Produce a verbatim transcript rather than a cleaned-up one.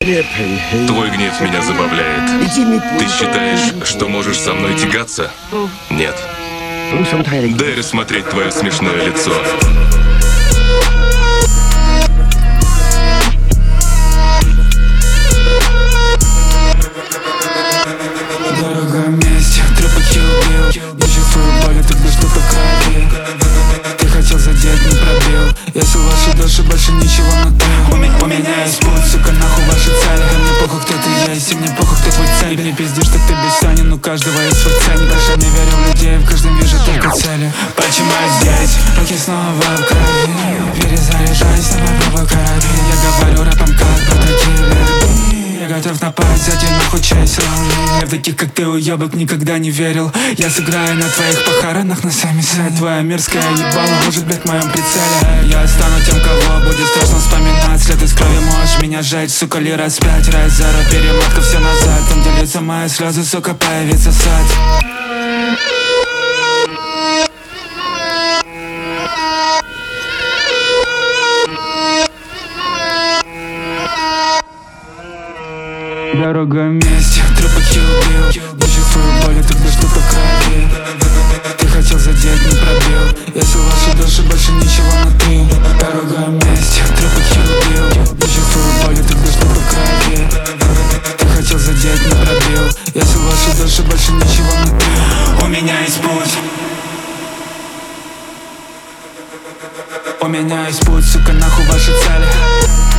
Твой гнев меня забавляет. Ты считаешь, что можешь со мной тягаться? Нет. Дай рассмотреть твое смешное лицо. Дорога вместе, трепотки убил. Не чувствую боли, тогда что-то в крови. Ты хотел задеть, не пробил. Если в вашей душе больше ничего, но ты У меня, у меня есть путь, сука, нахуй ваши цели. Да мне похуй, кто ты есть, и мне похуй, кто твой цель. Не пизди, что ты бессонен, у каждого есть свой ценник. Больше не верю в людей, в каждом вижу только цели. Почему я здесь? Руки снова в крови. Перезаряжаюсь на бобовый карабин. Я говорю рэпом как протокилер. Я готов напасть, за тебя нахуй часть равны. Я в таких, как ты, уёбок, никогда не верил. Я сыграю на твоих похоронах, на сами сайт. Твоя мирская ебала может, блядь, в моем прицеле. Я стану тем, кого будет страшно вспоминать. След из крови можешь меня жечь, сука, ли раз пять. Раз, зара, перемотка, все назад. Там делятся мои слезы, сука, появится сад. Дорога вместе, трепотки убил. Не чувствую боли, тогда что-то в крови. Ты хотел задеть, не пробил. Если в вашей душе больше ничего, но ты Дорога вместе, трепотки убил. Не чувствую боли, тогда что-то в крови. Ты хотел задеть, не пробил. Если в вашей душе больше ничего, но ты У меня есть путь. У меня есть путь, сука, нахуй ваши цели.